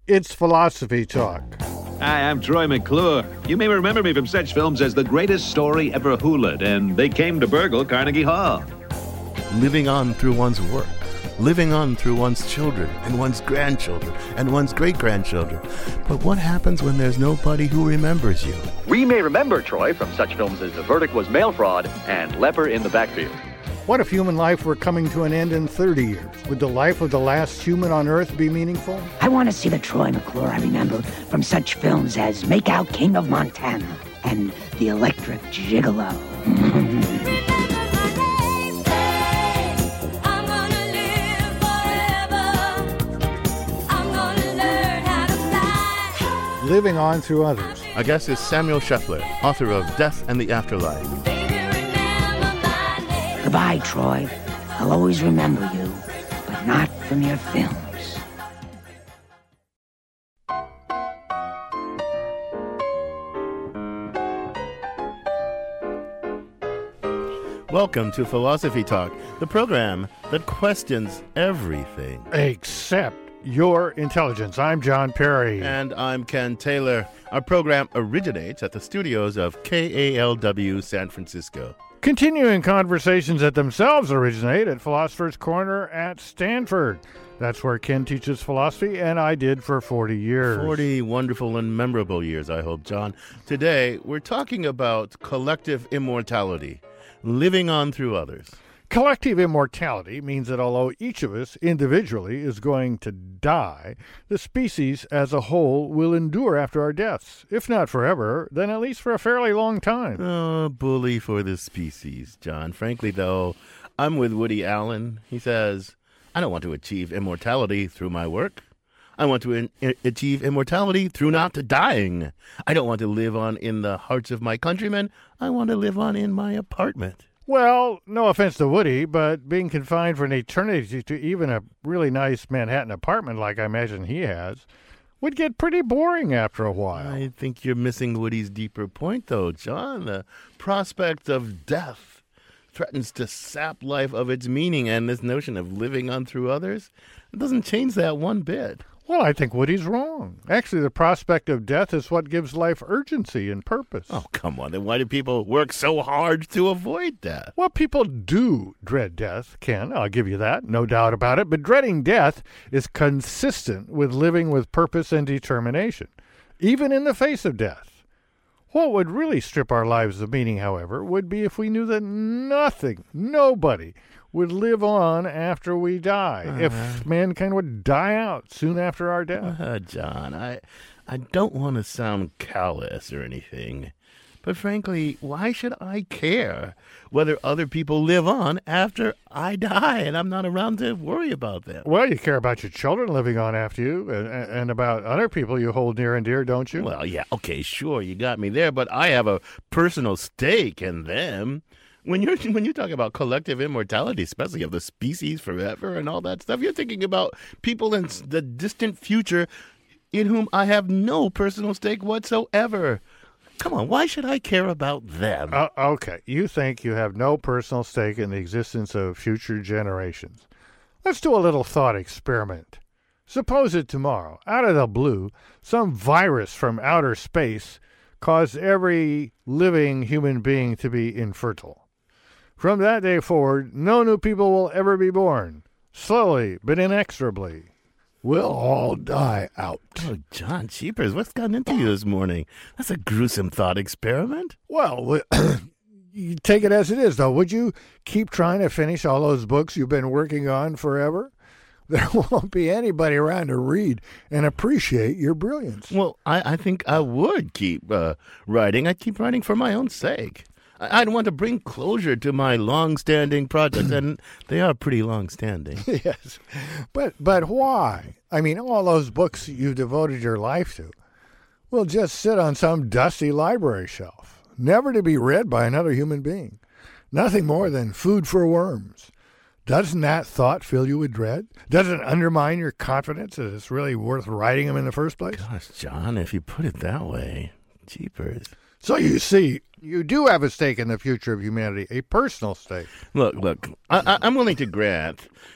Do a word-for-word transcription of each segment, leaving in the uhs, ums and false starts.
It's Philosophy Talk. Hi, I'm Troy McClure. You may remember me from such films as The Greatest Story Ever Hoolered and They Came to Burgle Carnegie Hall. Living on through one's work, living on through one's children and one's grandchildren and one's great-grandchildren. But what happens when there's nobody who remembers you? We may remember Troy from such films as The Verdict Was Mail Fraud and Leper in the Backfield. What if human life were coming to an end in thirty years? Would the life of the last human on Earth be meaningful? I want to see the Troy McClure I remember from such films as Makeout King of Montana and The Electric Gigolo. Living on through others. Our guest is Samuel Scheffler, author of Death and the Afterlife. Goodbye, Troy. I'll always remember you, but not from your films. Welcome to Philosophy Talk, the program that questions everything. Except your intelligence. I'm John Perry. And I'm Ken Taylor. Our program originates at the studios of K A L W San Francisco. Continuing conversations that themselves originate at Philosopher's Corner at Stanford. That's where Ken teaches philosophy, and I did for forty years. forty wonderful and memorable years, I hope, John. Today, we're talking about collective immortality, living on through others. Collective immortality means that although each of us individually is going to die, the species as a whole will endure after our deaths. If not forever, then at least for a fairly long time. Oh, bully for the species, John. Frankly, though, I'm with Woody Allen. He says, I don't want to achieve immortality through my work. I want to in- achieve immortality through not dying. I don't want to live on in the hearts of my countrymen. I want to live on in my apartment. Well, no offense to Woody, but being confined for an eternity to even a really nice Manhattan apartment like I imagine he has would get pretty boring after a while. I think you're missing Woody's deeper point, though, John. The prospect of death threatens to sap life of its meaning, and this notion of living on through others, it doesn't change that one bit. Well, I think Woody's wrong. Actually, the prospect of death is what gives life urgency and purpose. Oh, come on. Then why do people work so hard to avoid death? Well, people do dread death, Ken. I'll give you that. No doubt about it. But dreading death is consistent with living with purpose and determination, even in the face of death. What would really strip our lives of meaning, however, would be if we knew that nothing, nobody, would live on after we die, uh, if mankind would die out soon after our death. Uh, John, I, I don't want to sound callous or anything, but frankly, why should I care whether other people live on after I die and I'm not around to worry about them? Well, you care about your children living on after you and, and about other people you hold near and dear, don't you? Well, yeah, okay, sure, you got me there, but I have a personal stake in them. When you're when you talk about collective immortality, especially of the species forever and all that stuff, you're thinking about people in the distant future in whom I have no personal stake whatsoever. Come on, why should I care about them? Uh, okay, you think you have no personal stake in the existence of future generations. Let's do a little thought experiment. Suppose that tomorrow, out of the blue, some virus from outer space caused every living human being to be infertile. From that day forward, no new people will ever be born. Slowly, but inexorably, we'll all die out. Oh, John Cheapers, what's gotten into you this morning? That's a gruesome thought experiment. Well, you take it as it is, though. Would you keep trying to finish all those books you've been working on forever? There won't be anybody around to read and appreciate your brilliance. Well, I, I think I would keep uh, writing. I'd keep writing for my own sake. I'd want to bring closure to my long-standing projects, and they are pretty long-standing. Yes, but but why? I mean, all those books you've devoted your life to will just sit on some dusty library shelf, never to be read by another human being. Nothing more than food for worms. Doesn't that thought fill you with dread? Doesn't it undermine your confidence that it's really worth writing them in the first place? Gosh, John, if you put it that way, jeepers. So you see, you do have a stake in the future of humanity, a personal stake. Look, look, I, I, I'm willing to grant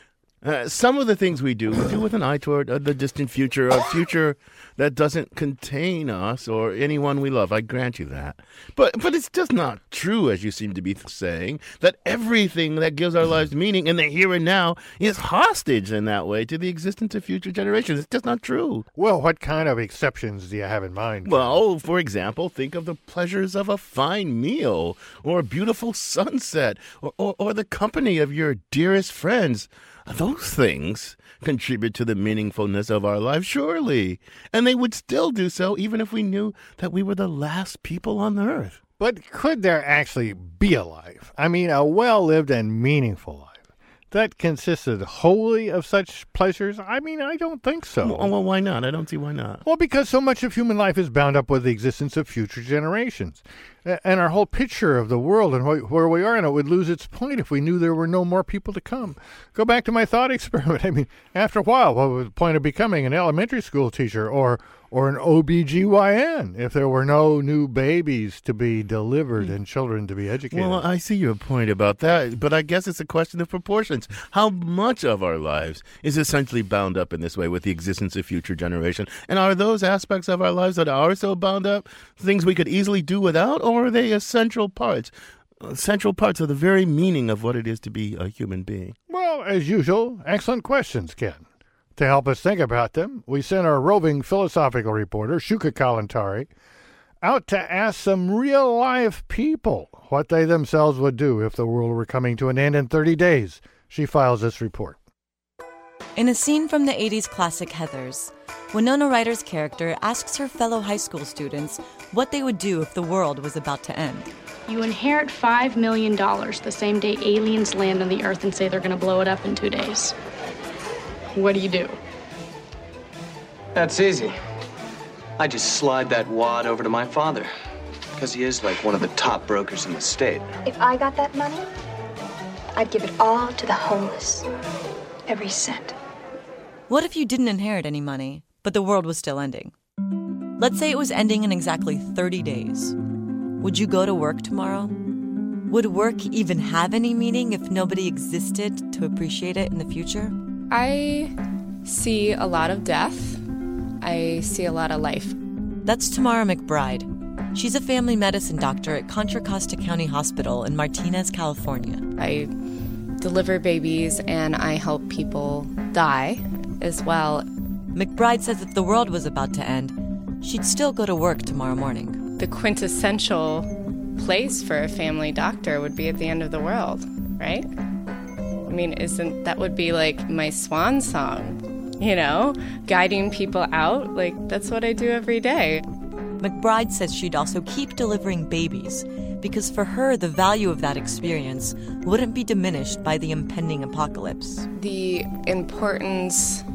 Uh, some of the things we do, we do with an eye toward uh, the distant future, a future that doesn't contain us or anyone we love. I grant you that. But but it's just not true, as you seem to be saying, that everything that gives our lives meaning in the here and now is hostage in that way to the existence of future generations. It's just not true. Well, what kind of exceptions do you have in mind? Well, for example, think of the pleasures of a fine meal or a beautiful sunset or, or, or the company of your dearest friends. Those things contribute to the meaningfulness of our lives, surely. And they would still do so even if we knew that we were the last people on the earth. But could there actually be a life? I mean, a well-lived and meaningful life that consisted wholly of such pleasures? I mean, I don't think so. Well, well, why not? I don't see why not. Well, because so much of human life is bound up with the existence of future generations. And our whole picture of the world and wh- where we are in it would lose its point if we knew there were no more people to come. Go back to my thought experiment. I mean, after a while, what was the point of becoming an elementary school teacher or or an O B G Y N if there were no new babies to be delivered and children to be educated? Well, I see your point about that, but I guess it's a question of proportions. How much of our lives is essentially bound up in this way with the existence of future generation? And are those aspects of our lives that are so bound up things we could easily do without, or are they essential parts, essential parts of the very meaning of what it is to be a human being? Well, as usual, excellent questions, Ken. To help us think about them, we sent our roving philosophical reporter, Shuka Kalantari, out to ask some real-life people what they themselves would do if the world were coming to an end in thirty days. She files this report. In a scene from the eighties classic Heathers, Winona Ryder's character asks her fellow high school students what they would do if the world was about to end. You inherit five million dollars the same day aliens land on the Earth and say they're going to blow it up in two days. What do you do? That's easy. I just slide that wad over to my father, because he is like one of the top brokers in the state. If I got that money, I'd give it all to the homeless. Every cent. What if you didn't inherit any money, but the world was still ending? Let's say it was ending in exactly thirty days. Would you go to work tomorrow? Would work even have any meaning if nobody existed to appreciate it in the future? I see a lot of death. I see a lot of life. That's Tamara McBride. She's a family medicine doctor at Contra Costa County Hospital in Martinez, California. I deliver babies and I help people die as well. McBride says if the world was about to end, she'd still go to work tomorrow morning. The quintessential place for a family doctor would be at the end of the world, right? I mean, isn't that would be like my swan song, you know, guiding people out? Like, that's what I do every day. McBride says she'd also keep delivering babies because for her, the value of that experience wouldn't be diminished by the impending apocalypse. The importance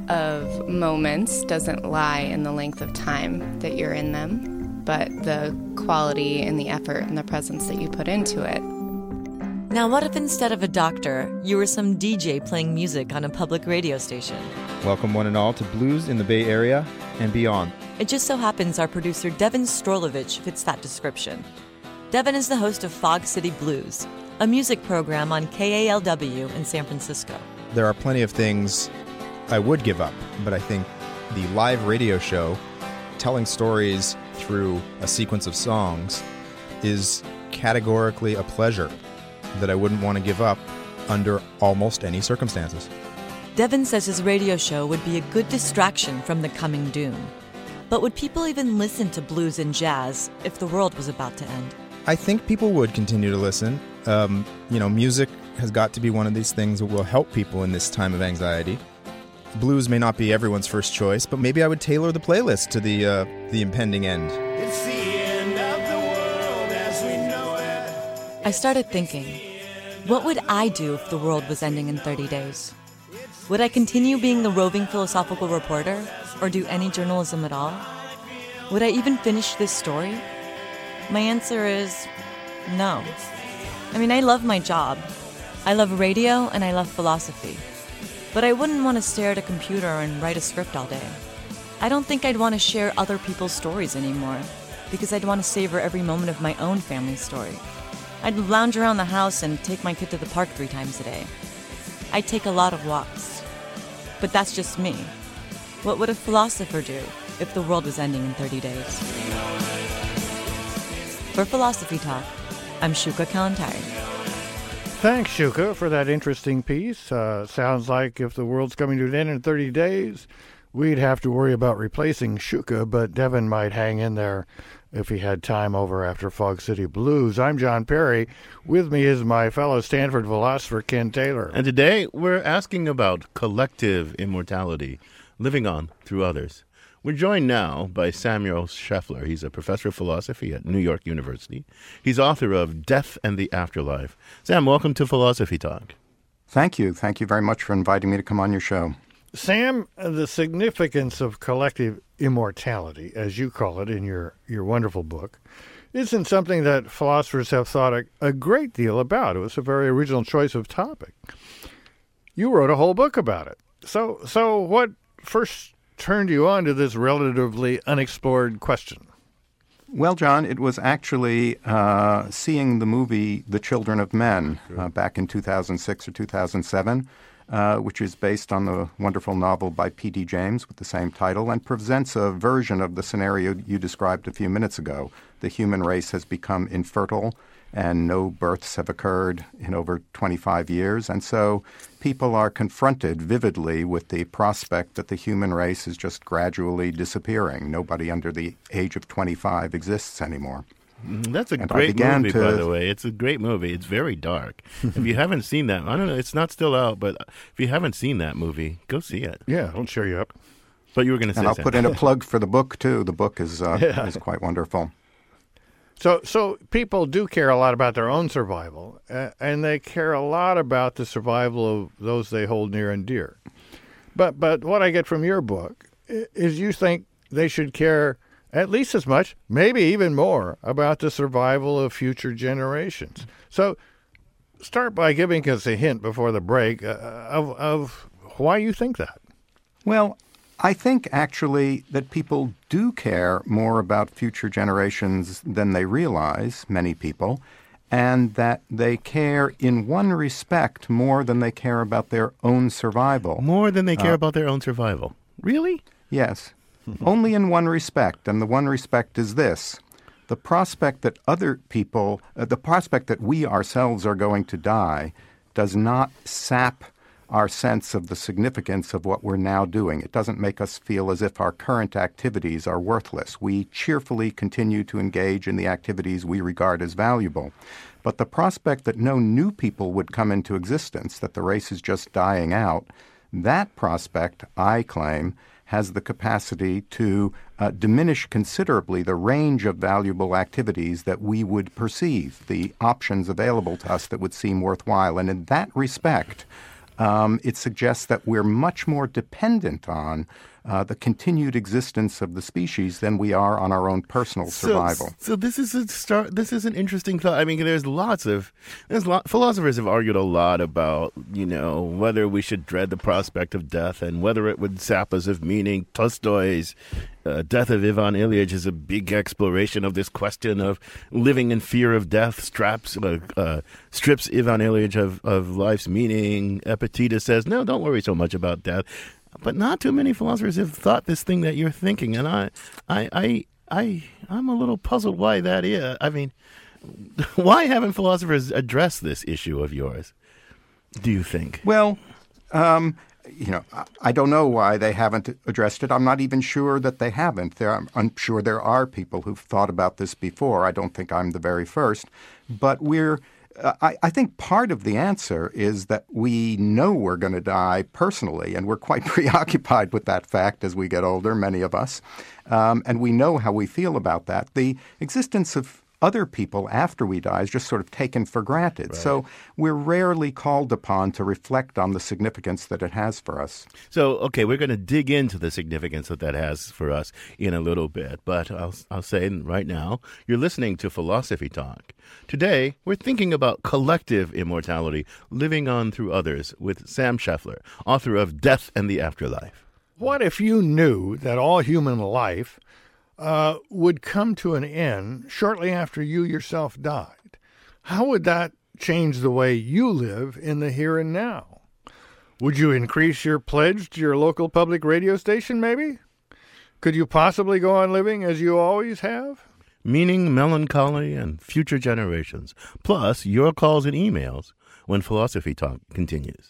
of moments doesn't lie in the length of time that you're in them, but the quality and the effort and the presence that you put into it. Now, what if instead of a doctor, you were some D J playing music on a public radio station? Welcome one and all to Blues in the Bay Area and beyond. It just so happens our producer Devin Strolovich fits that description. Devin is the host of Fog City Blues, a music program on K A L W in San Francisco. There are plenty of things I would give up, but I think the live radio show, telling stories through a sequence of songs, is categorically a pleasure that I wouldn't want to give up under almost any circumstances. Devin says his radio show would be a good distraction from the coming doom. But would people even listen to blues and jazz if the world was about to end? I think people would continue to listen. Um, you know, music has got to be one of these things that will help people in this time of anxiety. Blues may not be everyone's first choice, but maybe I would tailor the playlist to the uh, the impending end. It's the end of the world as we know it. I started thinking, what would I do if the world was ending in thirty days? Would I continue being the roving philosophical reporter, or do any journalism at all? Would I even finish this story? My answer is no. I mean, I love my job. I love radio and I love philosophy. But I wouldn't want to stare at a computer and write a script all day. I don't think I'd want to share other people's stories anymore, because I'd want to savor every moment of my own family story. I'd lounge around the house and take my kid to the park three times a day. I'd take a lot of walks. But that's just me. What would a philosopher do if the world was ending in thirty days? For Philosophy Talk, I'm Shuka Kalantari. Thanks, Shuka, for that interesting piece. Uh, sounds like if the world's coming to an end in thirty days, we'd have to worry about replacing Shuka, but Devin might hang in there if he had time over after Fog City Blues. I'm John Perry. With me is my fellow Stanford philosopher, Ken Taylor. And today we're asking about collective immortality, living on through others. We're joined now by Samuel Scheffler. He's a professor of philosophy at New York University. He's author of Death and the Afterlife. Sam, welcome to Philosophy Talk. Thank you. Thank you very much for inviting me to come on your show. Sam, the significance of collective immortality, as you call it in your, your wonderful book, isn't something that philosophers have thought a, a great deal about. It was a very original choice of topic. You wrote a whole book about it. So, so what first turned you on to this relatively unexplored question? Well, John, it was actually uh, seeing the movie The Children of Men uh, back in two thousand six or two thousand seven, uh, which is based on the wonderful novel by P D James with the same title and presents a version of the scenario you described a few minutes ago. The human race has become infertile and no births have occurred in over twenty-five years. And so people are confronted vividly with the prospect that the human race is just gradually disappearing. Nobody under the age of twenty-five exists anymore. That's a and great movie, to, by the way. It's a great movie. It's very dark. If you haven't seen that, I don't know, it's not still out, but if you haven't seen that movie, go see it. Yeah, I'll cheer you up. But you were going to say And I'll something. put in a plug for the book, too. The book is uh, Yeah. is quite wonderful. So so people do care a lot about their own survival, uh, and they care a lot about the survival of those they hold near and dear. But but what I get from your book i- is you think they should care at least as much, maybe even more, about the survival of future generations. So start by giving us a hint before the break uh, of, of why you think that. Well, I think actually that people do care more about future generations than they realize, many people, and that they care in one respect more than they care about their own survival. More than they care Uh, about their own survival. Really? Yes. Only in one respect, and the one respect is this. The prospect that other people, uh, the prospect that we ourselves are going to die does not sap our sense of the significance of what we're now doing. It doesn't make us feel as if our current activities are worthless. We cheerfully continue to engage in the activities we regard as valuable. But the prospect that no new people would come into existence, that the race is just dying out, that prospect, I claim, has the capacity to uh, diminish considerably the range of valuable activities that we would perceive, the options available to us that would seem worthwhile. And in that respect, Um, it suggests that we're much more dependent on uh, the continued existence of the species than we are on our own personal So- survival. So, this is a start. This is an interesting thought. I mean, there's lots of there's lot, philosophers have argued a lot about you know whether we should dread the prospect of death and whether it would sap us of meaning. Tolstoy's uh, Death of Ivan Ilyich is a big exploration of this question of living in fear of death. Straps uh, uh, strips Ivan Ilyich of of life's meaning. Epictetus says, "No, don't worry so much about death." But not too many philosophers have thought this thing that you're thinking, and I, I, I, I, I'm a little puzzled why that is. I mean, why haven't philosophers addressed this issue of yours? Do you think? Well, um, you know, I, I don't know why they haven't addressed it. I'm not even sure that they haven't. There, I'm, I'm sure there are people who've thought about this before. I don't think I'm the very first. But we're Uh, I, I think part of the answer is that we know we're going to die personally, and we're quite preoccupied with that fact as we get older, many of us, um, and we know how we feel about that. The existence of other people after we die is just sort of taken for granted. Right. So we're rarely called upon to reflect on the significance that it has for us. So, okay, we're going to dig into the significance that that has for us in a little bit. But I'll, I'll say right now, you're listening to Philosophy Talk. Today, we're thinking about collective immortality, living on through others, with Sam Scheffler, author of Death and the Afterlife. What if you knew that all human life uh, would come to an end shortly after you yourself died? How would that change the way you live in the here and now? Would you increase your pledge to your local public radio station, maybe? Could you possibly go on living as you always have? Meaning, melancholy, and future generations. Plus, your calls and emails when Philosophy Talk continues.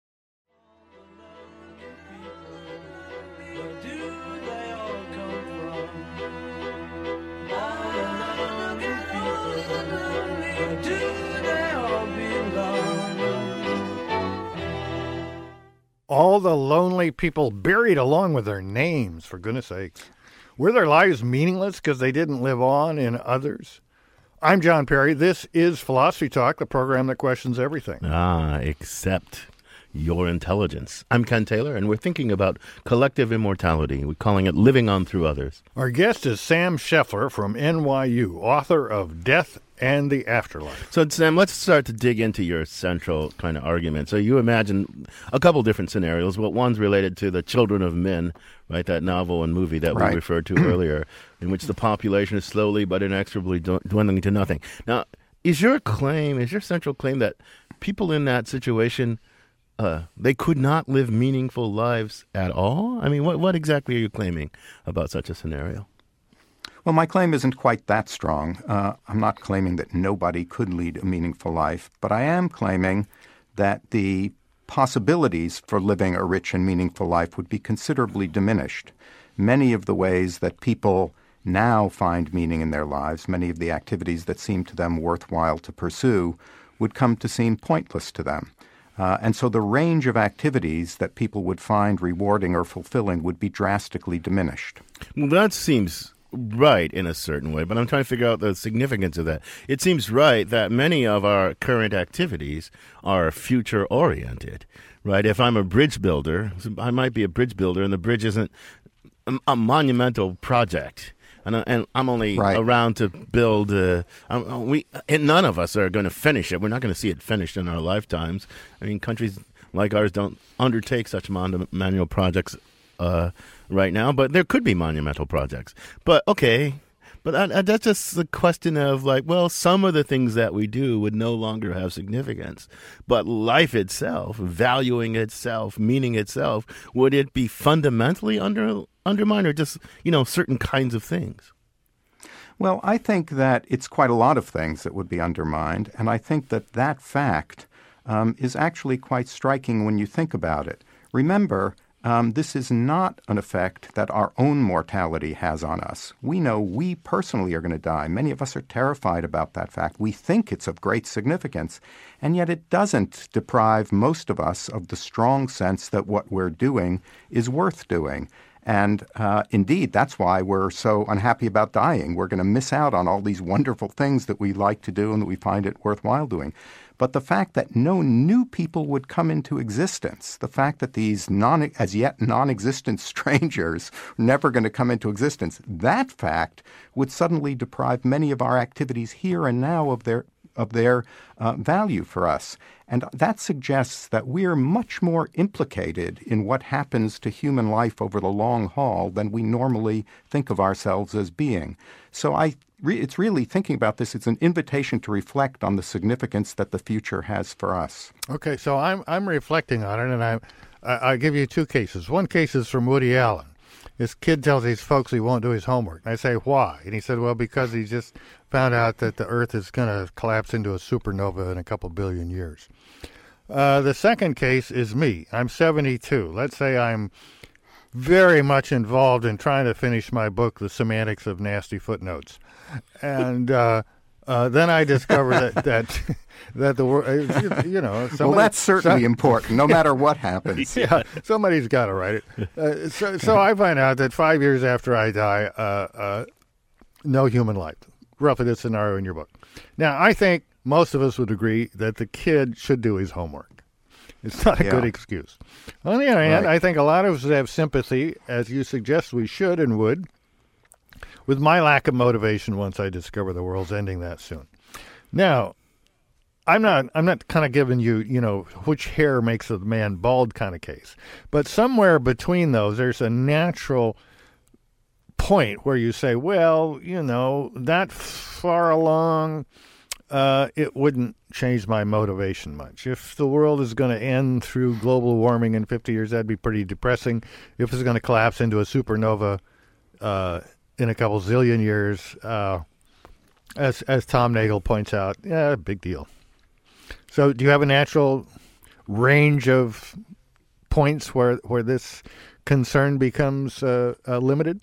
All the lonely people buried along with their names, for goodness sakes. Were their lives meaningless because they didn't live on in others? I'm John Perry. This is Philosophy Talk, the program that questions everything. Ah, except your intelligence. I'm Ken Taylor, and we're thinking about collective immortality. We're calling it living on through others. Our guest is Sam Scheffler from N Y U, author of Death and the Afterlife. So, Sam, let's start to dig into your central kind of argument. So you imagine a couple different scenarios. Well, one's related to the Children of Men, right, that novel and movie that right. we referred to earlier, in which the population is slowly but inexorably dwindling to nothing. Now, is your claim, is your central claim that people in that situation, uh, they could not live meaningful lives at all? I mean, what, what exactly are you claiming about such a scenario? Well, my claim isn't quite that strong. Uh, I'm not claiming that nobody could lead a meaningful life, but I am claiming that the possibilities for living a rich and meaningful life would be considerably diminished. Many of the ways that people now find meaning in their lives, many of the activities that seem to them worthwhile to pursue, would come to seem pointless to them. Uh, and so the range of activities that people would find rewarding or fulfilling would be drastically diminished. Well, that seems right in a certain way, but I'm trying to figure out the significance of that. It seems right that many of our current activities are future-oriented, right? If I'm a bridge builder, I might be a bridge builder, and the bridge isn't a, a monumental project. And, and I'm only right. around to build. Uh, um, we and none of us are going to finish it. We're not going to see it finished in our lifetimes. I mean, countries like ours don't undertake such monumental projects uh, right now, but there could be monumental projects. But okay, but I, I, that's just the question of like, well, some of the things that we do would no longer have significance, but life itself, valuing itself, meaning itself, would it be fundamentally under? undermine or just, you know, certain kinds of things? Well, I think that it's quite a lot of things that would be undermined, and I think that that fact um, is actually quite striking when you think about it. Remember, um, this is not an effect that our own mortality has on us. We know we personally are going to die. Many of us are terrified about that fact. We think it's of great significance, and yet it doesn't deprive most of us of the strong sense that what we're doing is worth doing. And uh, indeed, that's why we're so unhappy about dying. We're going to miss out on all these wonderful things that we like to do and that we find it worthwhile doing. But the fact that no new people would come into existence, the fact that these non, as yet non-existent strangers are never going to come into existence, that fact would suddenly deprive many of our activities here and now of their of their uh, value for us. And that suggests that we're much more implicated in what happens to human life over the long haul than we normally think of ourselves as being. So I, re- it's really thinking about this, it's an invitation to reflect on the significance that the future has for us. Okay, so I'm I'm reflecting on it, and I, I, I'll give you two cases. One case is from Woody Allen. This kid tells these folks he won't do his homework. And I say, why? And he said, well, because he just found out that the Earth is going to collapse into a supernova in a couple billion years. Uh, the second case is me. I'm seventy-two. Let's say I'm very much involved in trying to finish my book, The Semantics of Nasty Footnotes. And uh, uh, then I discover that that, that the world, you know. Somebody, well, that's certainly some, important, no matter what happens. Yeah, somebody's got to write it. Uh, so, so I find out that five years after I die, uh, uh, no human life. Roughly the scenario in your book. Now, I think most of us would agree that the kid should do his homework. It's not a yeah. good excuse. On the other hand, right. I think a lot of us have sympathy, as you suggest we should and would, with my lack of motivation once I discover the world's ending that soon. Now, I'm not I'm not kind of giving you, you know, which hair makes a man bald kind of case. But somewhere between those, there's a natural point where you say, well, you know, that far along, uh, it wouldn't change my motivation much. If the world is going to end through global warming in fifty years, that'd be pretty depressing. If it's going to collapse into a supernova uh, in a couple zillion years, uh, as as Tom Nagel points out, yeah, big deal. So do you have a natural range of points where, where this concern becomes uh, uh, limited?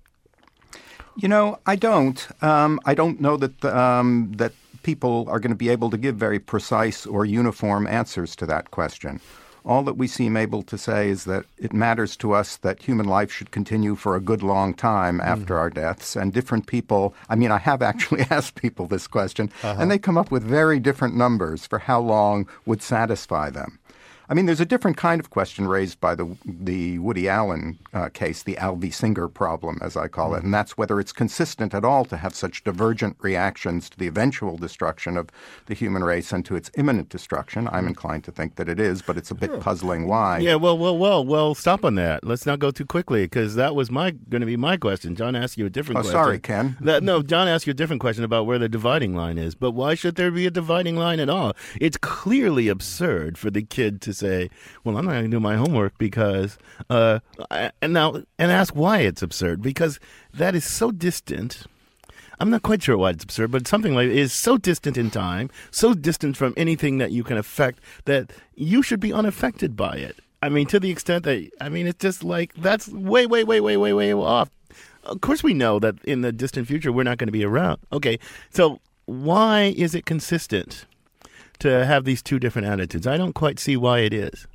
You know, I don't. Um, I don't know that um, that people are going to be able to give very precise or uniform answers to that question. All that we seem able to say is that it matters to us that human life should continue for a good long time after mm. our deaths. And different people, I mean, I have actually asked people this question, uh-huh. and they come up with very different numbers for how long would satisfy them. I mean, there's a different kind of question raised by the the Woody Allen uh, case, the Al V. Singer problem, as I call mm-hmm. it, and that's whether it's consistent at all to have such divergent reactions to the eventual destruction of the human race and to its imminent destruction. I'm inclined to think that it is, but it's a bit sure. puzzling why. Yeah, well, well, well, well, stop on that. Let's not go too quickly, because that was my going to be my question. John asked you a different oh, question. Oh, sorry, Ken. That, no, John asked you a different question about where the dividing line is, but why should there be a dividing line at all? It's clearly absurd for the kid to say, well, I'm not going to do my homework because, uh, and now, and ask why it's absurd, because that is so distant. I'm not quite sure why it's absurd, but something like it is so distant in time, so distant from anything that you can affect that you should be unaffected by it. I mean, to the extent that, I mean, it's just like, that's way, way, way, way, way, way off. Of course we know that in the distant future we're not going to be around. Okay, so why is it consistent to have these two different attitudes? I don't quite see why it is.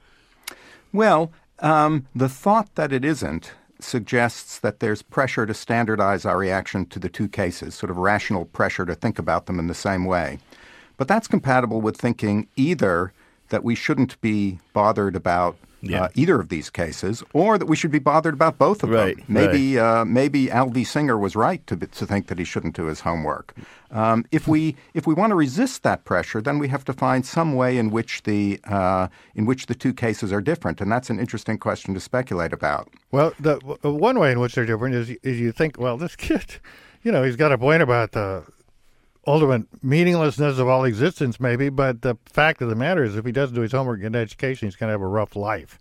Well, um, the thought that it isn't suggests that there's pressure to standardize our reaction to the two cases, sort of rational pressure to think about them in the same way. But that's compatible with thinking either that we shouldn't be bothered about yeah. uh, either of these cases, or that we should be bothered about both of right, them. Maybe right. uh, maybe Al V. Singer was right to to think that he shouldn't do his homework. Um, if we if we want to resist that pressure, then we have to find some way in which the uh, in which the two cases are different, and that's an interesting question to speculate about. Well, the one way in which they're different is, is you think, well, this kid, you know, he's got a point about the ultimate meaninglessness of all existence, maybe, but the fact of the matter is if he doesn't do his homework and education, he's going to have a rough life.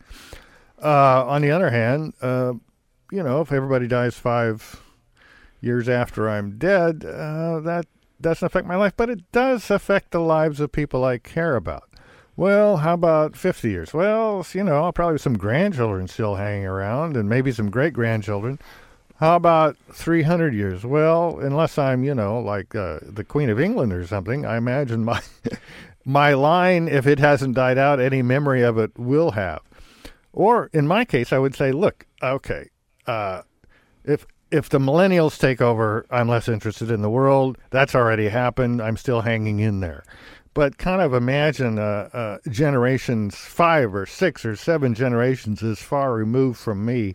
Uh, on the other hand, uh, you know, if everybody dies five years after I'm dead, uh, that doesn't affect my life, but it does affect the lives of people I care about. Well, how about fifty years? Well, you know, I'll probably have some grandchildren still hanging around and maybe some great-grandchildren. How about three hundred years? Well, unless I'm, you know, like uh, the Queen of England or something, I imagine my my line, if it hasn't died out, any memory of it will have. Or in my case, I would say, look, okay, uh, if if the millennials take over, I'm less interested in the world. That's already happened. I'm still hanging in there. But kind of imagine uh, uh, generations, five or six or seven generations as far removed from me,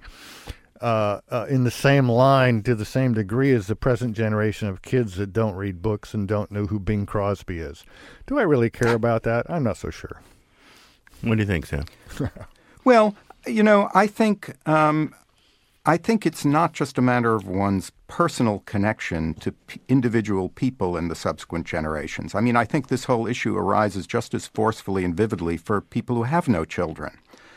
Uh, uh, in the same line to the same degree as the present generation of kids that don't read books and don't know who Bing Crosby is. Do I really care about that? I'm not so sure. What do you think, Sam? Well, you know, I think um, I think it's not just a matter of one's personal connection to p- individual people in the subsequent generations. I mean, I think this whole issue arises just as forcefully and vividly for people who have no children.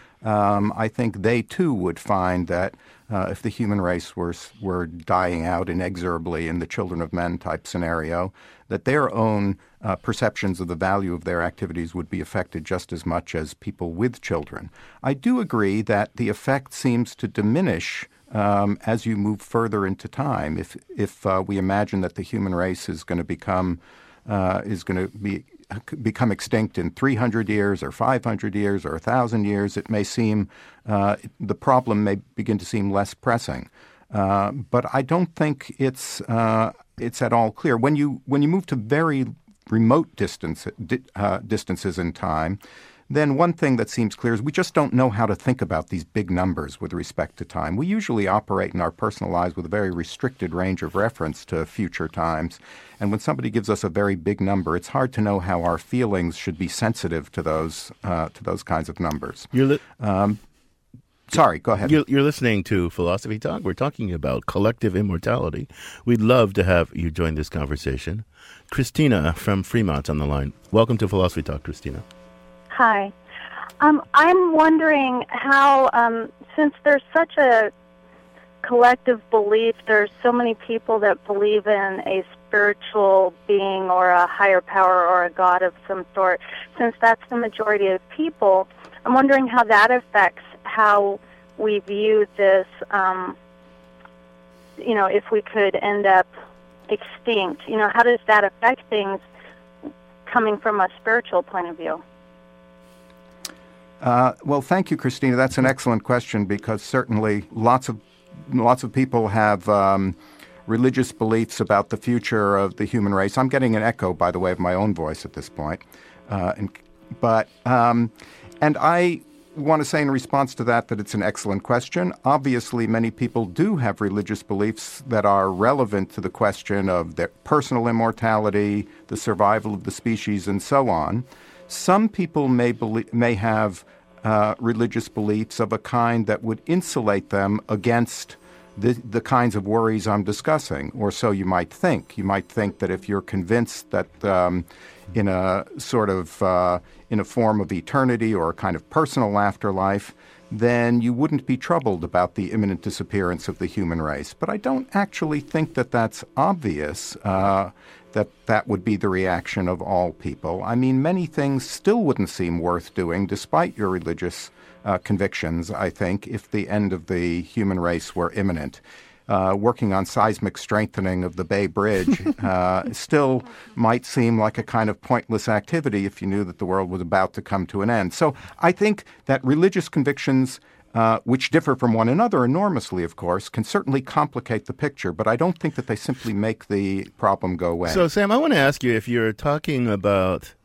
Um, I think they, too, would find that uh, if the human race were were dying out inexorably in the Children of Men type scenario, that their own uh, perceptions of the value of their activities would be affected just as much as people with children. I do agree that the effect seems to diminish um, as you move further into time. If if uh, we imagine that the human race is going to become uh, is going to be become extinct in three hundred years or five hundred years or one thousand years, it may seem uh, the problem may begin to seem less pressing. Uh, but I don't think it's uh, it's at all clear. When you when you move to very remote distance, di- uh, distances in time, then one thing that seems clear is we just don't know how to think about these big numbers with respect to time. We usually operate in our personal lives with a very restricted range of reference to future times. And when somebody gives us a very big number, it's hard to know how our feelings should be sensitive to those uh, to those kinds of numbers. You're li- um, Sorry, go ahead. You're, you're listening to Philosophy Talk. We're talking about collective immortality. We'd love to have you join this conversation. Christina from Fremont on the line. Welcome to Philosophy Talk, Christina. Hi. Um, I'm wondering how, um, since there's such a collective belief, there's so many people that believe in a spiritual being or a higher power or a god of some sort, since that's the majority of people, I'm wondering how that affects how we view this, um, you know, if we could end up extinct. You know, how does that affect things coming from a spiritual point of view? Uh, well, thank you, Christina. That's an excellent question, because certainly lots of lots of people have um, religious beliefs about the future of the human race. I'm getting an echo, by the way, of my own voice at this point. Uh, and, but um, and I want to say in response to that that it's an excellent question. Obviously, many people do have religious beliefs that are relevant to the question of their personal immortality, the survival of the species, and so on. Some people may belie- may have uh, religious beliefs of a kind that would insulate them against the, the kinds of worries I'm discussing, or so you might think. You might think that if you're convinced that um, in a sort of uh, in a form of eternity or a kind of personal afterlife, then you wouldn't be troubled about the imminent disappearance of the human race. But I don't actually think that that's obvious. Uh, that that would be the reaction of all people. I mean, many things still wouldn't seem worth doing, despite your religious uh, convictions, I think, if the end of the human race were imminent. Uh, working on seismic strengthening of the Bay Bridge uh, still might seem like a kind of pointless activity if you knew that the world was about to come to an end. So I think that religious convictions, Uh, which differ from one another enormously, of course, can certainly complicate the picture, but I don't think that they simply make the problem go away. So, Sam, I want to ask you, if you're talking about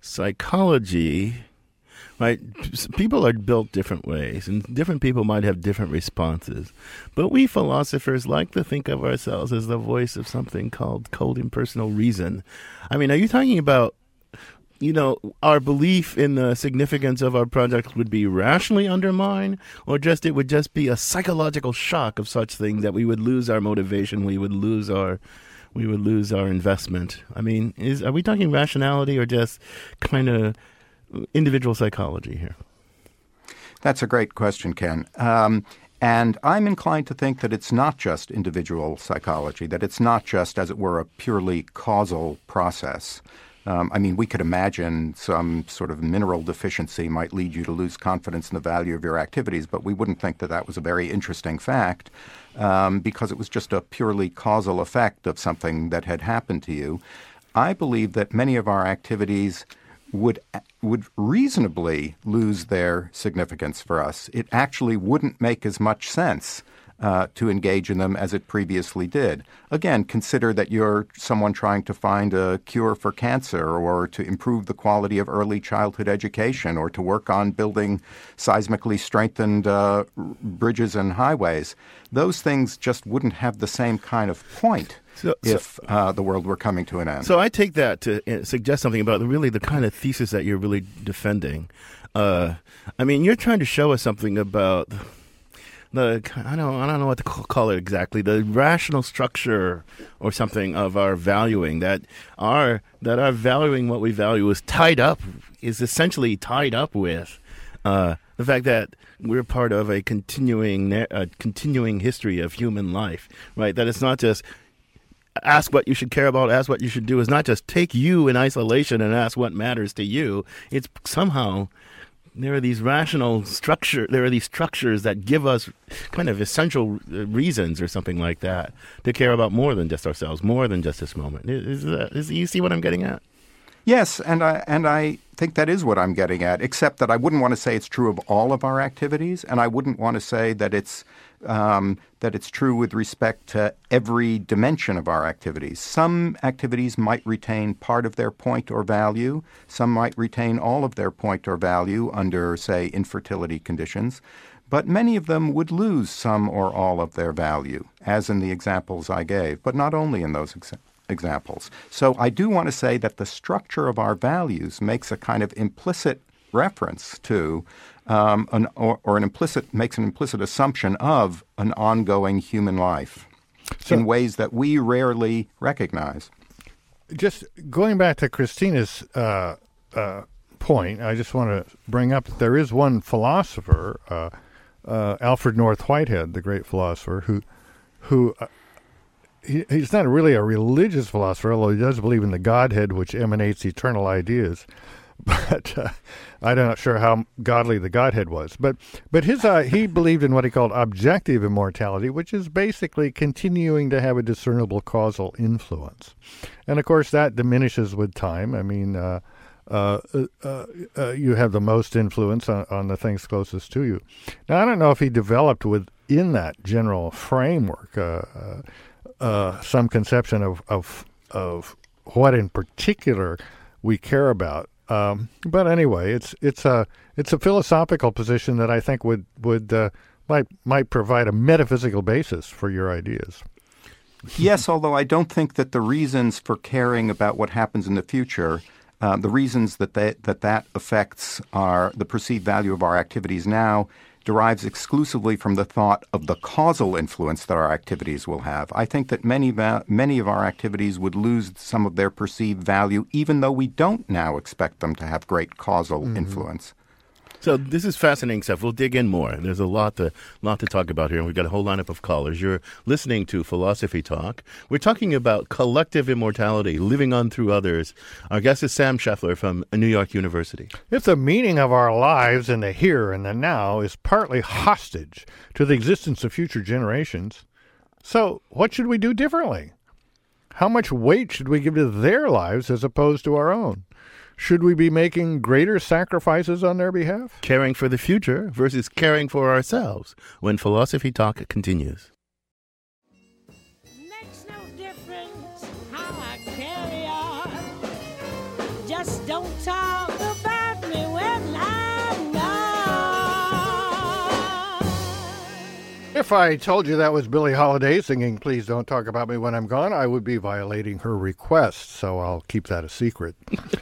psychology, right, people are built different ways, and different people might have different responses. But we philosophers like to think of ourselves as the voice of something called cold impersonal reason. I mean, are you talking about, you know, our belief in the significance of our project would be rationally undermined, or just it would just be a psychological shock of such thing that we would lose our motivation, we would lose our, we would lose our investment? I mean, is are we talking rationality or just kind of individual psychology here? That's a great question, Ken. Um, and I'm inclined to think that it's not just individual psychology, that it's not just, as it were, a purely causal process. Um, I mean, we could imagine some sort of mineral deficiency might lead you to lose confidence in the value of your activities, but we wouldn't think that that was a very interesting fact um, because it was just a purely causal effect of something that had happened to you. I believe that many of our activities would would reasonably lose their significance for us. It actually wouldn't make as much sense Uh, to engage in them as it previously did. Again, consider that you're someone trying to find a cure for cancer, or to improve the quality of early childhood education, or to work on building seismically strengthened uh, bridges and highways. Those things just wouldn't have the same kind of point so, if so, uh, the world were coming to an end. So I take that to suggest something about really the kind of thesis that you're really defending. Uh, I mean, you're trying to show us something about the, I don't, I don't know what to call it exactly, the rational structure or something of our valuing, that our, that our valuing what we value is tied up, is essentially tied up with uh, the fact that we're part of a continuing, a continuing history of human life, right? That it's not just ask what you should care about, ask what you should do. It's not just take you in isolation and ask what matters to you. It's somehow there are these rational structure. There are these structures that give us kind of essential reasons or something like that to care about more than just ourselves, more than just this moment. Is, is, is you see what I'm getting at? Yes, and I and I think that is what I'm getting at, except that I wouldn't want to say it's true of all of our activities, and I wouldn't want to say that it's um, that it's true with respect to every dimension of our activities. Some activities might retain part of their point or value. Some might retain all of their point or value under, say, infertility conditions. But many of them would lose some or all of their value, as in the examples I gave, but not only in those examples. examples. So I do want to say that the structure of our values makes a kind of implicit reference to um, an, or, or an implicit makes an implicit assumption of an ongoing human life So- in ways that we rarely recognize. Just going back to Christina's uh, uh, point, I just want to bring up that there is one philosopher, uh, uh, Alfred North Whitehead, the great philosopher, who, who uh, he, he's not really a religious philosopher, although he does believe in the Godhead, which emanates eternal ideas. But uh, I'm not sure how godly the Godhead was. But but his uh, he believed in what he called objective immortality, which is basically continuing to have a discernible causal influence. And of course, that diminishes with time. I mean, uh, uh, uh, uh, you have the most influence on, on the things closest to you. Now, I don't know if he developed within that general framework uh, uh, uh, some conception of, of of what in particular we care about. Um, but anyway, it's it's a it's a philosophical position that I think would would uh, might might provide a metaphysical basis for your ideas. Yes, although I don't think that the reasons for caring about what happens in the future, uh, the reasons that they, that that affects our the perceived value of our activities now, derives exclusively from the thought of the causal influence that our activities will have. I think that many va- many of our activities would lose some of their perceived value, even though we don't now expect them to have great causal Mm-hmm. influence. So this is fascinating stuff. We'll dig in more. There's a lot to lot to talk about here, and we've got a whole lineup of callers. You're listening to Philosophy Talk. We're talking about collective immortality, living on through others. Our guest is Sam Scheffler from New York University. If the meaning of our lives in the here and the now is partly hostage to the existence of future generations, so what should we do differently? How much weight should we give to their lives as opposed to our own? Should we be making greater sacrifices on their behalf? Caring for the future versus caring for ourselves when Philosophy Talk continues. Makes no difference how I carry on. Just don't talk about me when I'm gone. If I told you that was Billie Holiday singing Please Don't Talk About Me When I'm Gone, I would be violating her request, so I'll keep that a secret.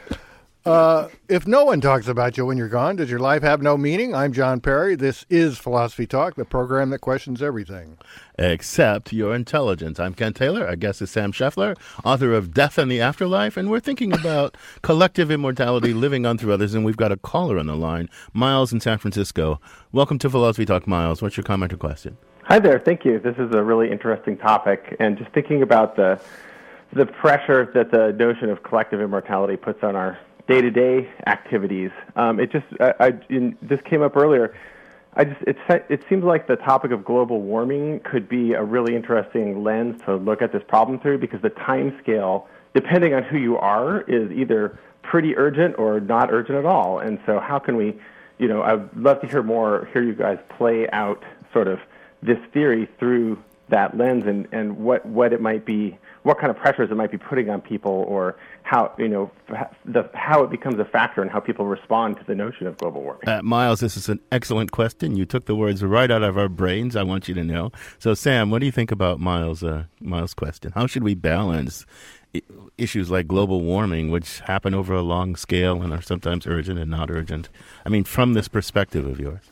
Uh, if no one talks about you when you're gone, does your life have no meaning? I'm John Perry. This is Philosophy Talk, the program that questions everything. Except your intelligence. I'm Ken Taylor. Our guest is Sam Scheffler, author of Death and the Afterlife, and we're thinking about collective immortality, living on through others, and we've got a caller on the line, Miles in San Francisco. Welcome to Philosophy Talk, Miles. What's your comment or question? Hi there. Thank you. This is a really interesting topic, and just thinking about the the pressure that the notion of collective immortality puts on our day-to-day activities. Um, it just, I, I in, this came up earlier. I just, it, it seems like the topic of global warming could be a really interesting lens to look at this problem through, because the time scale, depending on who you are, is either pretty urgent or not urgent at all. And so how can we, you know, I'd love to hear more, hear you guys play out sort of this theory through that lens, and, and what, what it might be, what kind of pressures it might be putting on people, or how, you know, the, how it becomes a factor in how people respond to the notion of global warming. Uh, Miles, this is an excellent question. You took the words right out of our brains, I want you to know. So, Sam, what do you think about Miles' uh, Miles' question? How should we balance I- issues like global warming, which happen over a long scale and are sometimes urgent and not urgent? I mean, from this perspective of yours.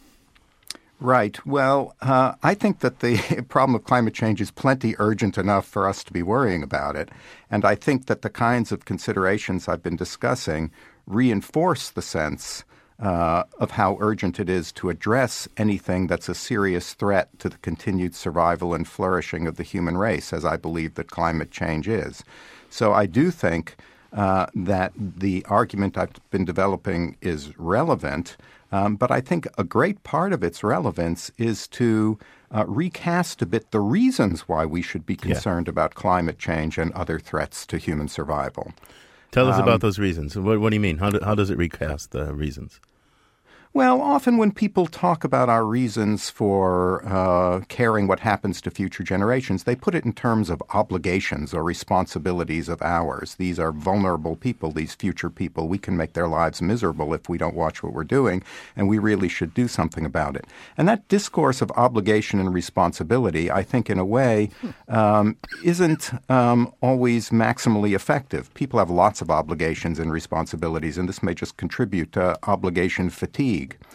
Right. Well, uh, I think that the problem of climate change is plenty urgent enough for us to be worrying about it. And I think that the kinds of considerations I've been discussing reinforce the sense uh, of how urgent it is to address anything that's a serious threat to the continued survival and flourishing of the human race, as I believe that climate change is. So I do think uh, that the argument I've been developing is relevant. Um, but I think a great part of its relevance is to uh, recast a bit the reasons why we should be concerned yeah. about climate change and other threats to human survival. Tell us um, about those reasons. What, what do you mean? How, do, how does it recast the reasons? Well, often when people talk about our reasons for uh, caring what happens to future generations, they put it in terms of obligations or responsibilities of ours. These are vulnerable people, these future people. We can make their lives miserable if we don't watch what we're doing, and we really should do something about it. And that discourse of obligation and responsibility, I think in a way, um, isn't um, always maximally effective. People have lots of obligations and responsibilities, and this may just contribute to obligation fatigue.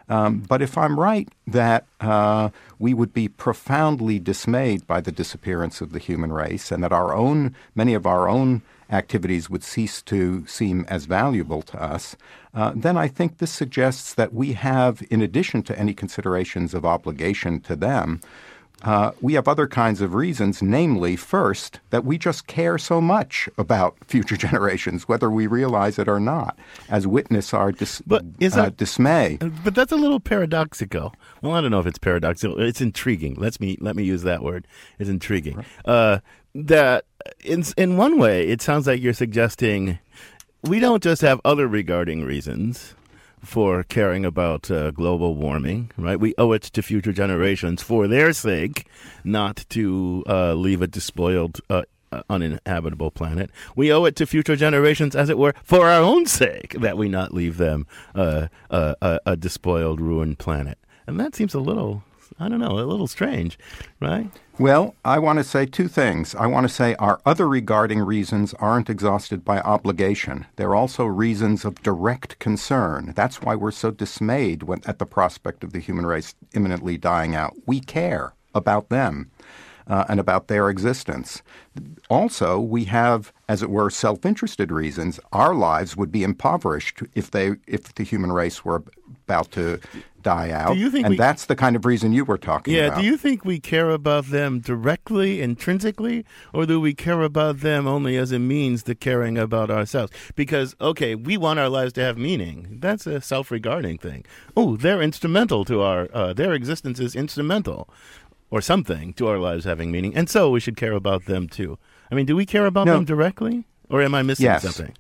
Um, but if I'm right that uh, we would be profoundly dismayed by the disappearance of the human race and that our own, many of our own activities would cease to seem as valuable to us, uh, then I think this suggests that we have, in addition to any considerations of obligation to them, Uh, we have other kinds of reasons, namely, first, that we just care so much about future generations, whether we realize it or not, as witness our dis- but is uh, that, dismay. But that's a little paradoxical. Well, I don't know if it's paradoxical. It's intriguing. Let's me let me use that word. It's intriguing. Right. Uh, that in in one way, it sounds like you're suggesting we don't just have other regarding reasons for caring about uh, global warming, right? We owe it to future generations for their sake, not to uh, leave a despoiled, uh, uninhabitable planet. We owe it to future generations, as it were, for our own sake, that we not leave them uh, uh, a, a despoiled, ruined planet. And that seems a little, I don't know, a little strange, right? Well, I want to say two things. I want to say our other regarding reasons aren't exhausted by obligation. They're also reasons of direct concern. That's why we're so dismayed when, at the prospect of the human race imminently dying out. We care about them uh, and about their existence. Also, we have, as it were, self-interested reasons. Our lives would be impoverished if they, if the human race were about to die out. Do you think and we, that's the kind of reason you were talking yeah, about. do you think we care about them directly, intrinsically, or do we care about them only as a means to caring about ourselves? Because, okay, we want our lives to have meaning. That's a self-regarding thing. Oh, they're instrumental to our, uh, their existence is instrumental or something to our lives having meaning, and so we should care about them too. I mean, do we care about no. them directly, or am I missing yes. something?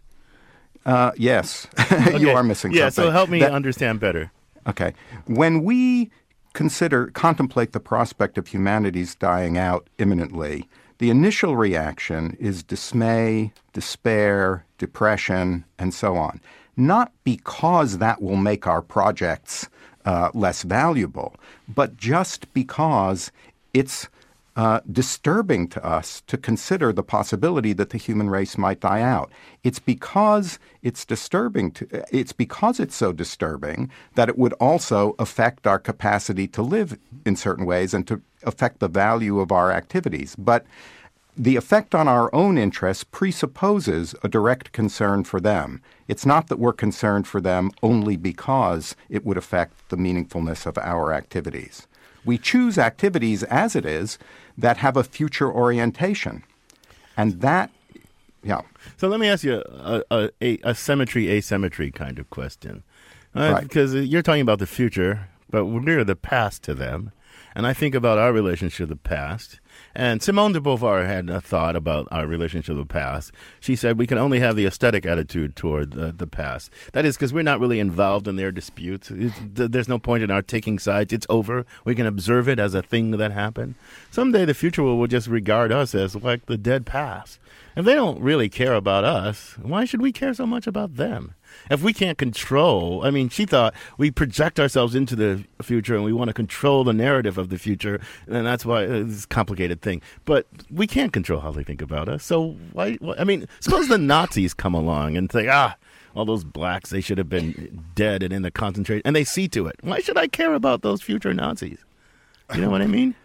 Uh, yes, okay. you are missing yeah, something. Yeah, so help me that, understand better. Okay. When we consider, contemplate the prospect of humanity's dying out imminently, the initial reaction is dismay, despair, depression, and so on. Not because that will make our projects uh, less valuable, but just because it's Uh, disturbing to us to consider the possibility that the human race might die out. It's because it's disturbing to, it's because it's so disturbing that it would also affect our capacity to live in certain ways and to affect the value of our activities. But the effect on our own interests presupposes a direct concern for them. It's not that we're concerned for them only because it would affect the meaningfulness of our activities. We choose activities as it is that have a future orientation. And that, yeah. So let me ask you a, a, a, a symmetry, asymmetry kind of question. Uh, right. Because you're talking about the future, but we're the past to them. And I think about our relationship to the past. And Simone de Beauvoir had a thought about our relationship to the past. She said we can only have the aesthetic attitude toward the, the past. That is because we're not really involved in their disputes. It's, there's no point in our taking sides. It's over. We can observe it as a thing that happened. Someday the future will just regard us as like the dead past. If they don't really care about us, why should we care so much about them? If we can't control, I mean, she thought we project ourselves into the future and we want to control the narrative of the future, and that's why it's a complicated thing. But we can't control how they think about us. So why, why I mean, suppose the Nazis come along and say, ah, all those blacks, they should have been dead and in the concentration, and they see to it. Why should I care about those future Nazis? You know what I mean?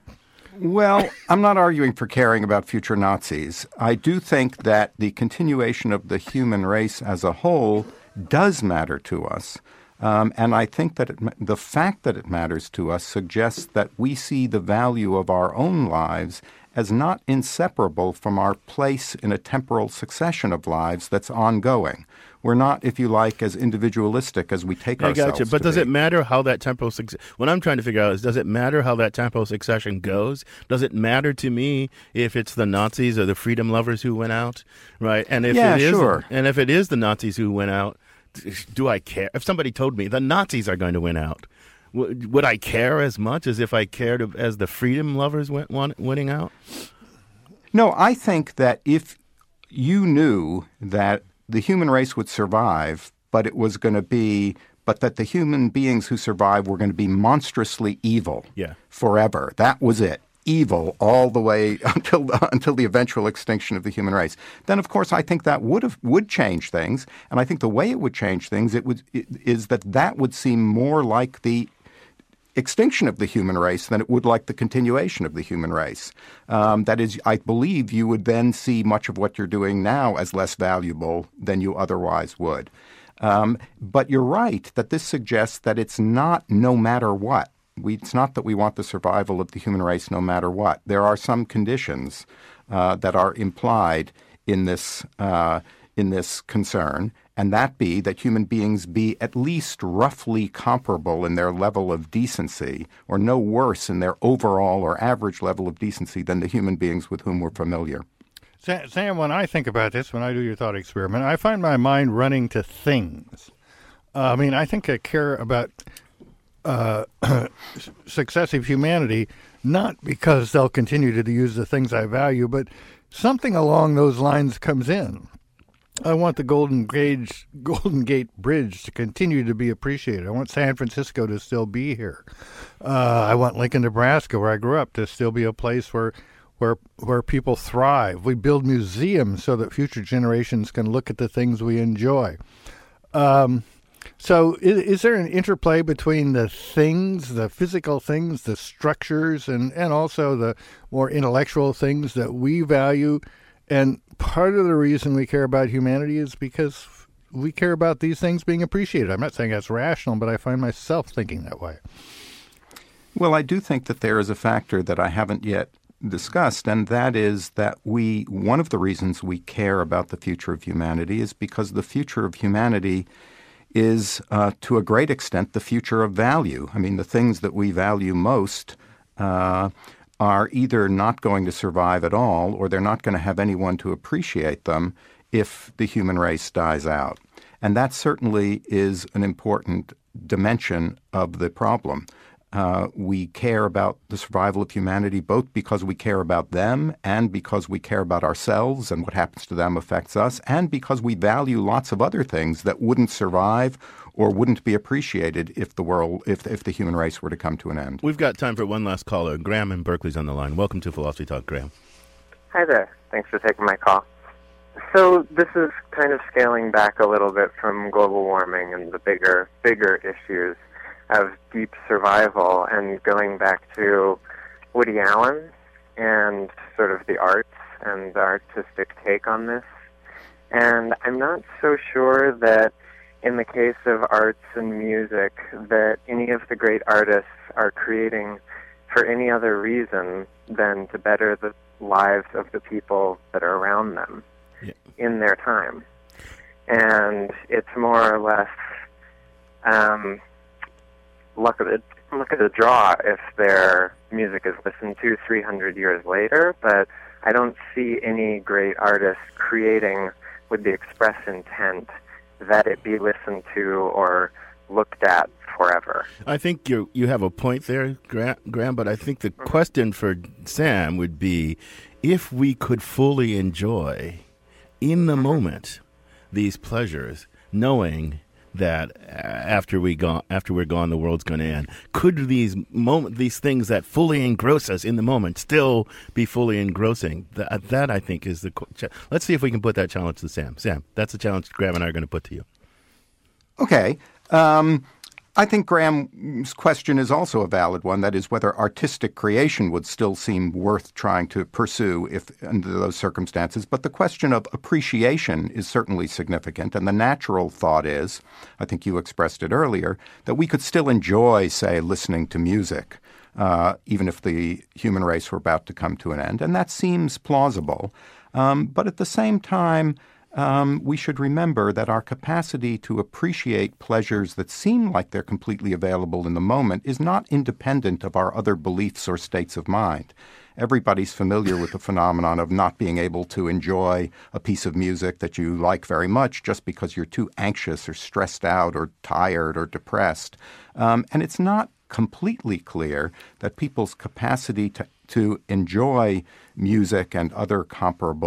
Well, I'm not arguing for caring about future Nazis. I do think that the continuation of the human race as a whole does matter to us. Um, and I think that it, the fact that it matters to us suggests that we see the value of our own lives as not inseparable from our place in a temporal succession of lives that's ongoing. We're not, if you like, as individualistic as we take I ourselves got you. But to does be. it matter how that temporal succession... What I'm trying to figure out is, does it matter how that temporal succession goes? Does it matter to me if it's the Nazis or the freedom lovers who went out? Right? And if yeah, it is, sure. And if it is the Nazis who went out, do I care? If somebody told me the Nazis are going to win out, w- would I care as much as if I cared as the freedom lovers went won- winning out? No, I think that if you knew that the human race would survive, but it was going to be, but that the human beings who survive were going to be monstrously evil yeah. forever. That was it. evil all the way until until the eventual extinction of the human race, then of course I think that would have would change things. And I think the way it would change things it would it, is that that would seem more like the extinction of the human race than it would like the continuation of the human race. Um, that is, I believe you would then see much of what you're doing now as less valuable than you otherwise would. Um, but you're right that this suggests that it's not no matter what. We, it's not that we want the survival of the human race no matter what. There are some conditions uh, that are implied in this uh, in this concern, and that be that human beings be at least roughly comparable in their level of decency, or no worse in their overall or average level of decency than the human beings with whom we're familiar. Sam, when I think about this, when I do your thought experiment, I find my mind running to things. Uh, I mean, I think I care about uh, successive humanity, not because they'll continue to use the things I value, but something along those lines comes in. I want the Golden Gate, Golden Gate Bridge to continue to be appreciated. I want San Francisco to still be here. Uh, I want Lincoln, Nebraska, where I grew up, to still be a place where where where people thrive. We build museums so that future generations can look at the things we enjoy. Um, so is, is there an interplay between the things, the physical things, the structures, and, and also the more intellectual things that we value? And part of the reason we care about humanity is because we care about these things being appreciated. I'm not saying that's rational, but I find myself thinking that way. Well, I do think that there is a factor that I haven't yet discussed, and that is that we, one of the reasons we care about the future of humanity is because the future of humanity is, uh, to a great extent, the future of value. I mean, the things that we value most uh, are either not going to survive at all, or they're not going to have anyone to appreciate them if the human race dies out. And that certainly is an important dimension of the problem. Uh, we care about the survival of humanity both because we care about them and because we care about ourselves and what happens to them affects us, and because we value lots of other things that wouldn't survive or wouldn't be appreciated if the world, if if the human race were to come to an end. We've got time for one last caller. Graham in Berkeley's on the line. Welcome to Philosophy Talk, Graham. Hi there. Thanks for taking my call. So this is kind of scaling back a little bit from global warming and the bigger, bigger issues of deep survival, and going back to Woody Allen and sort of the arts and the artistic take on this. And I'm not so sure that in the case of arts and music that any of the great artists are creating for any other reason than to better the lives of the people that are around them yeah. in their time. And it's more or less um, luck of the luck of the draw if their music is listened to three hundred years later, but I don't see any great artist creating with the express intent that it be listened to or looked at forever. I think you you have a point there, Graham, but I think the mm-hmm. question for Sam would be if we could fully enjoy in the mm-hmm. moment these pleasures, knowing that after we go, after we're gone, the world's going to end. Could these moment, these things that fully engross us in the moment, still be fully engrossing? That, that I think, is the. Let's see if we can put that challenge to Sam. Sam, that's a challenge Graham and I are going to put to you. Okay. Um, I think Graham's question is also a valid one. That is, whether artistic creation would still seem worth trying to pursue if under those circumstances. But the question of appreciation is certainly significant. And the natural thought is, I think you expressed it earlier, that we could still enjoy, say, listening to music, uh, even if the human race were about to come to an end. And that seems plausible. Um, but at the same time, Um, we should remember that our capacity to appreciate pleasures that seem like they're completely available in the moment is not independent of our other beliefs or states of mind. Everybody's familiar with the phenomenon of not being able to enjoy a piece of music that you like very much just because you're too anxious or stressed out or tired or depressed. Um, and it's not completely clear that people's capacity to, to enjoy music and other comparable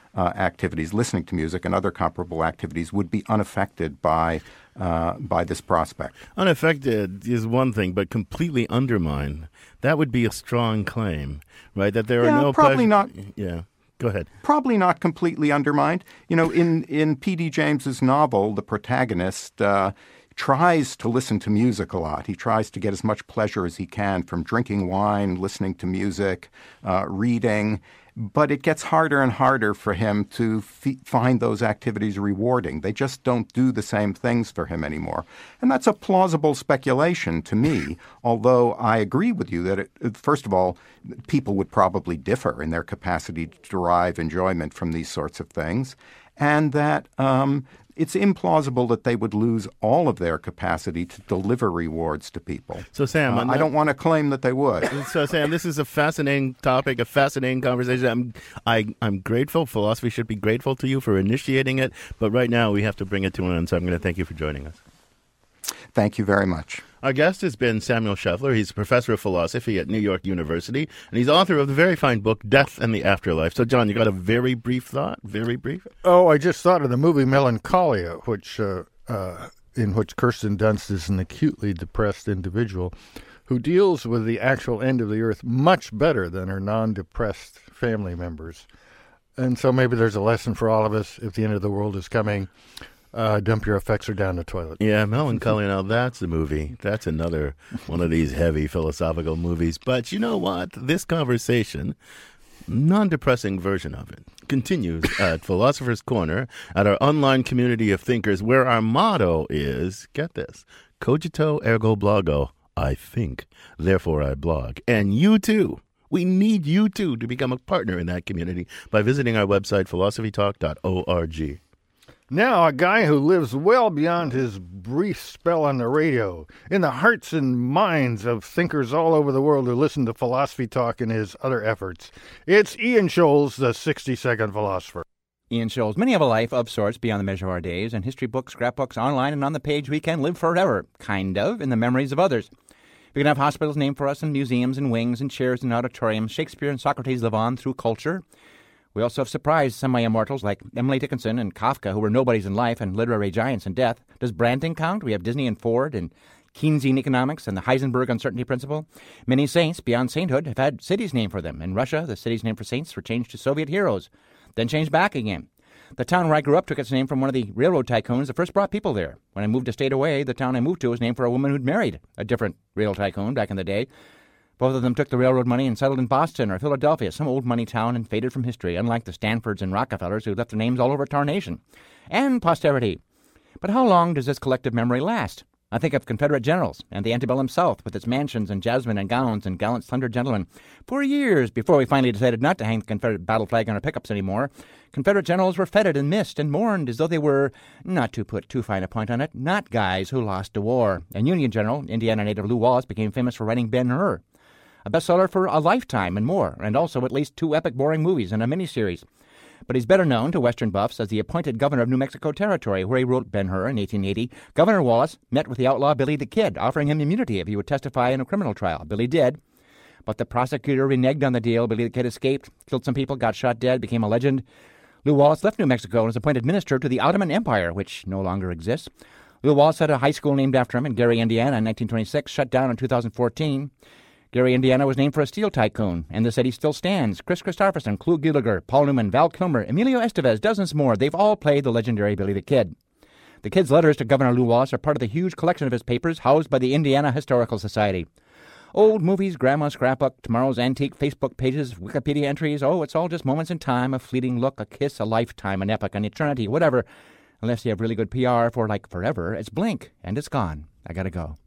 uh, activities, listening to music and other comparable activities, would be unaffected by uh, by this prospect. Unaffected is one thing, but completely undermined. That would be a strong claim, right? That there yeah, are no probably pleasure- not. Yeah. Go ahead. Probably not completely undermined. You know, in, in P D James's novel, the protagonist uh, tries to listen to music a lot. He tries to get as much pleasure as he can from drinking wine, listening to music, uh, reading. But it gets harder and harder for him to f- find those activities rewarding. They just don't do the same things for him anymore. And that's a plausible speculation to me, although I agree with you that, it, first of all, people would probably differ in their capacity to derive enjoyment from these sorts of things, and that um, it's implausible that they would lose all of their capacity to deliver rewards to people. So, Sam, uh, on I that- don't want to claim that they would. So, Sam, this is a fascinating topic, a fascinating conversation. I'm, I, I'm grateful. Philosophy should be grateful to you for initiating it. But right now, we have to bring it to an end. So I'm going to thank you for joining us. Thank you very much. Our guest has been Samuel Scheffler. He's a professor of philosophy at New York University, and he's author of the very fine book, Death and the Afterlife. So, John, you got a very brief thought? Very brief? Oh, I just thought of the movie Melancholia, which uh, uh, in which Kirsten Dunst is an acutely depressed individual who deals with the actual end of the earth much better than her non-depressed family members. And so maybe there's a lesson for all of us. If the end of the world is coming, uh, dump your affects down the toilet. Yeah, Melancholia, now that's the movie. That's another one of these heavy philosophical movies. But you know what? This conversation, non-depressing version of it, continues at Philosopher's Corner, at our online community of thinkers, where our motto is, get this, cogito ergo blogo, I think, therefore I blog. And you too. We need you too to become a partner in that community by visiting our website, philosophy talk dot org. Now, a guy who lives well beyond his brief spell on the radio, in the hearts and minds of thinkers all over the world who listen to Philosophy Talk and his other efforts. It's Ian Scholes, the sixty-second philosopher. Ian Scholes, many have a life of sorts beyond the measure of our days, and history books, scrapbooks, online and on the page we can live forever, kind of, in the memories of others. We can have hospitals named for us and museums and wings and chairs and auditoriums. Shakespeare and Socrates live on through culture. We also have surprised semi-immortals like Emily Dickinson and Kafka, who were nobodies in life and literary giants in death. Does Branting count? We have Disney and Ford and Keynesian economics and the Heisenberg uncertainty principle. Many saints beyond sainthood have had cities named for them. In Russia, the cities named for saints were changed to Soviet heroes, then changed back again. The town where I grew up took its name from one of the railroad tycoons that first brought people there. When I moved a state away, the town I moved to was named for a woman who'd married a different rail tycoon back in the day. Both of them took the railroad money and settled in Boston or Philadelphia, some old money town, and faded from history, unlike the Stanfords and Rockefellers who left their names all over tarnation. And posterity. But how long does this collective memory last? I think of Confederate generals and the antebellum South with its mansions and jasmine and gowns and gallant slender gentlemen. For years before we finally decided not to hang the Confederate battle flag on our pickups anymore, Confederate generals were feted and missed and mourned as though they were, not to put too fine a point on it, not guys who lost a war. And Union General, Indiana native Lew Wallace, became famous for writing Ben-Hur, a bestseller for a lifetime and more, and also at least two epic boring movies and a miniseries. But he's better known to Western buffs as the appointed governor of New Mexico Territory, where he wrote Ben-Hur in eighteen eighty. Governor Wallace met with the outlaw Billy the Kid, offering him immunity if he would testify in a criminal trial. Billy did, but the prosecutor reneged on the deal. Billy the Kid escaped, killed some people, got shot dead, became a legend. Lew Wallace left New Mexico and was appointed minister to the Ottoman Empire, which no longer exists. Lew Wallace had a high school named after him in Gary, Indiana in nineteen twenty-six, shut down in two thousand fourteen. Gary, Indiana was named for a steel tycoon, and the city still stands. Chris Christopherson, Clu Gulager, Paul Newman, Val Kilmer, Emilio Estevez, dozens more. They've all played the legendary Billy the Kid. The Kid's letters to Governor Lew Wallace are part of the huge collection of his papers housed by the Indiana Historical Society. Old movies, grandma's scrapbook, tomorrow's antique Facebook pages, Wikipedia entries. Oh, it's all just moments in time, a fleeting look, a kiss, a lifetime, an epoch, an eternity, whatever. Unless you have really good P R for, like, forever, it's blink, and it's gone. I gotta go.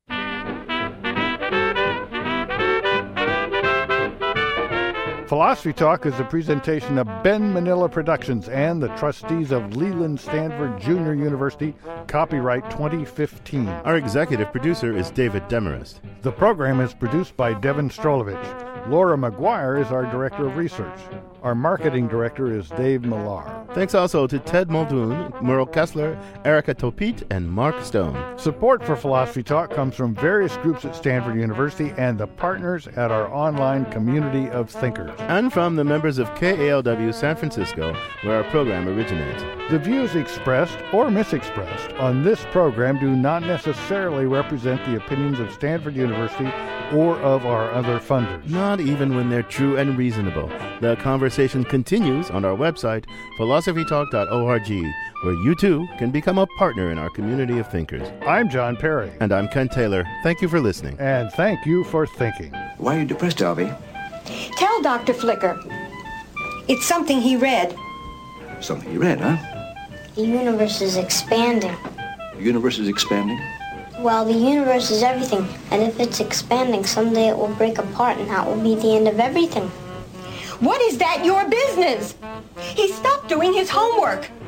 Philosophy Talk is a presentation of Ben Manila Productions and the trustees of Leland Stanford Junior University, copyright twenty fifteen. Our executive producer is David Demarest. The program is produced by Devin Strolovich. Laura McGuire is our Director of Research. Our Marketing Director is Dave Millar. Thanks also to Ted Muldoon, Merle Kessler, Erica Topit, and Mark Stone. Support for Philosophy Talk comes from various groups at Stanford University and the partners at our online community of thinkers. And from the members of K A L W San Francisco, where our program originates. The views expressed or misexpressed on this program do not necessarily represent the opinions of Stanford University or of our other funders. Not even when they're true and reasonable. The conversation continues on our website, philosophy talk dot org, where you too can become a partner in our community of thinkers. I'm John Perry. And I'm Ken Taylor. Thank you for listening. And thank you for thinking. Why are you depressed, Alvy? Tell Doctor Flicker. It's something he read. Something you read, huh? The universe is expanding. The universe is expanding? Well, the universe is everything, and if it's expanding, someday it will break apart, and that will be the end of everything. What is that your business? He stopped doing his homework.